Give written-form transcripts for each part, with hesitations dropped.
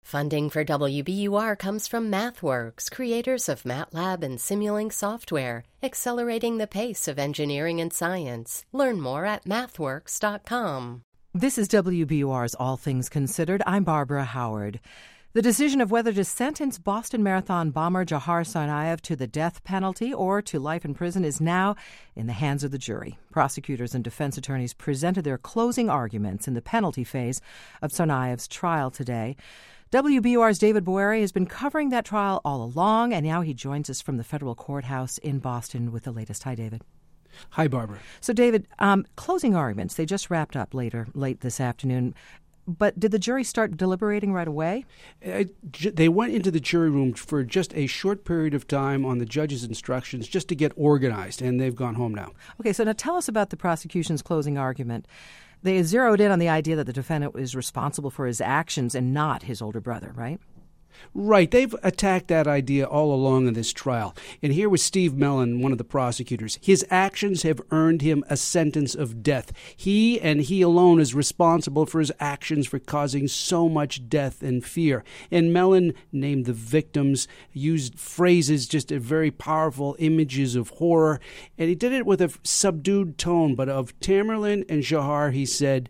Funding for WBUR comes from MathWorks, creators of MATLAB and Simulink software, accelerating the pace of engineering and science. Learn more at mathworks.com. This is WBUR's All Things Considered. I'm Barbara Howard. The decision of whether to sentence Boston Marathon bomber Dzhokhar Tsarnaev to the death penalty or to life in prison is now in the hands of the jury. Prosecutors and defense attorneys presented their closing arguments in the penalty phase of Tsarnaev's trial today. WBUR's David Boeri has been covering that trial all along, and now he joins us from the federal courthouse in Boston with the latest. Hi, David. Hi, Barbara. So, David, closing arguments, they just wrapped up late this afternoon. But did the jury start deliberating right away? They went into the jury room for just a short period of time on the judge's instructions just to get organized, and they've gone home now. Okay, so now tell us about the prosecution's closing argument. They zeroed in on the idea that the defendant is responsible for his actions and not his older brother, right? Right. They've attacked that idea all along in this trial. And here was Steve Mellon, one of the prosecutors. His actions have earned him a sentence of death. He and he alone is responsible for his actions for causing so much death and fear. And Mellon named the victims, used phrases, just very powerful images of horror. And he did it with a subdued tone. But of Tamerlan and Dzhokhar, he said,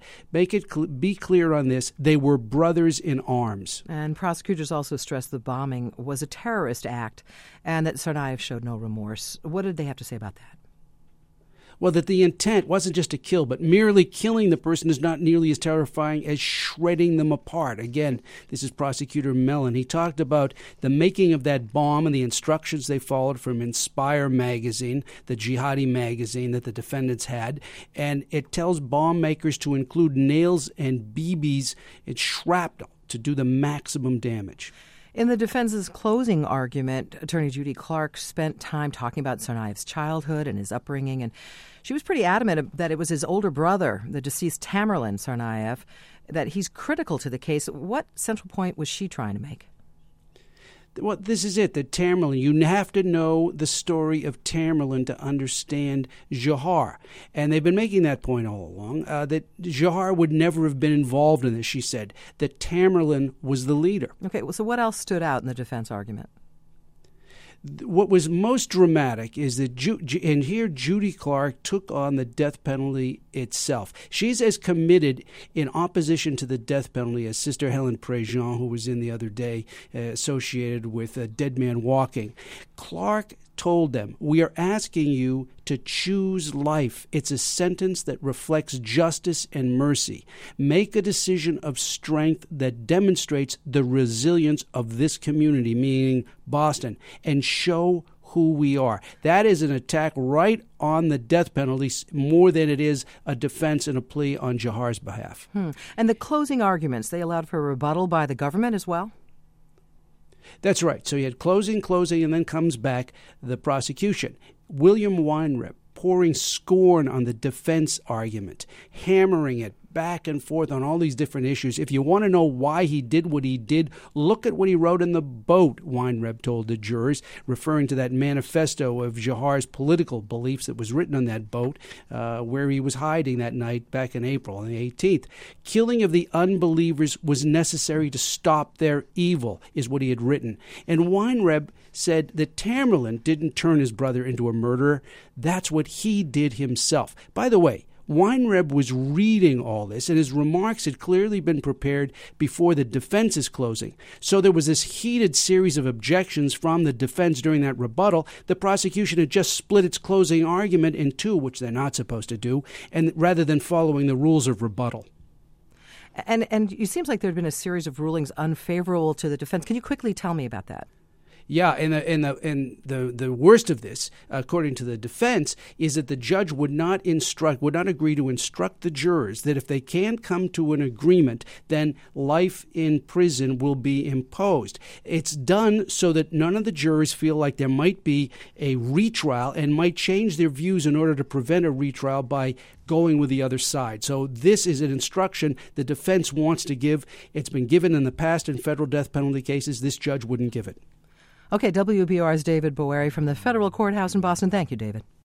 be clear on this, they were brothers in arms. And prosecutors also stressed the bombing was a terrorist act and that Tsarnaev showed no remorse. What did they have to say about that? Well, that the intent wasn't just to kill, but merely killing the person is not nearly as terrifying as shredding them apart. Again, this is Prosecutor Mellon. He talked about the making of that bomb and the instructions they followed from Inspire magazine, the jihadi magazine that the defendants had. And it tells bomb makers to include nails and BBs and shrapnel to do the maximum damage. In the defense's closing argument, Attorney Judy Clark spent time talking about Tsarnaev's childhood and his upbringing, and she was pretty adamant that it was his older brother, the deceased Tamerlan Tsarnaev, that he's critical to the case. What central point was she trying to make? Well, this is it, that Tamerlan, you have to know the story of Tamerlan to understand Dzhokhar. And they've been making that point all along, that Dzhokhar would never have been involved in this, she said, that Tamerlan was the leader. Okay, well, so what else stood out in the defense argument? What was most dramatic is that, and here Judy Clark took on the death penalty itself. She's as committed in opposition to the death penalty as Sister Helen Prejean, who was in the other day associated with Dead Man Walking. Clark told them, we are asking you to choose life. It's a sentence that reflects justice and mercy. Make a decision of strength that demonstrates the resilience of this community, meaning Boston, and show who we are. That is an attack right on the death penalty more than it is a defense and a plea on Dzhokhar's behalf. And the closing arguments, they allowed for a rebuttal by the government as well? That's right. So you had closing, and then comes back the prosecution. William Weinreb pouring scorn on the defense argument, hammering it back and forth on all these different issues. If you want to know why he did what he did, look at what he wrote in the boat, Weinreb told the jurors, referring to that manifesto of Dzhokhar's political beliefs that was written on that boat where he was hiding that night back in April on the 18th. Killing of the unbelievers was necessary to stop their evil, is what he had written. And Weinreb said that Tamerlan didn't turn his brother into a murderer. That's what he did himself. By the way, Weinreb was reading all this, and his remarks had clearly been prepared before the defense's closing. So there was this heated series of objections from the defense during that rebuttal. The prosecution had just split its closing argument in two, which they're not supposed to do, and rather than following the rules of rebuttal. And it seems like there had been a series of rulings unfavorable to the defense. Can you quickly tell me about that? Yeah, and the worst of this, according to the defense, is that the judge would not agree to instruct the jurors that if they can't come to an agreement, then life in prison will be imposed. It's done so that none of the jurors feel like there might be a retrial and might change their views in order to prevent a retrial by going with the other side. So this is an instruction the defense wants to give. It's been given in the past in federal death penalty cases. This judge wouldn't give it. Okay, WBUR's David Boeri from the federal courthouse in Boston. Thank you, David.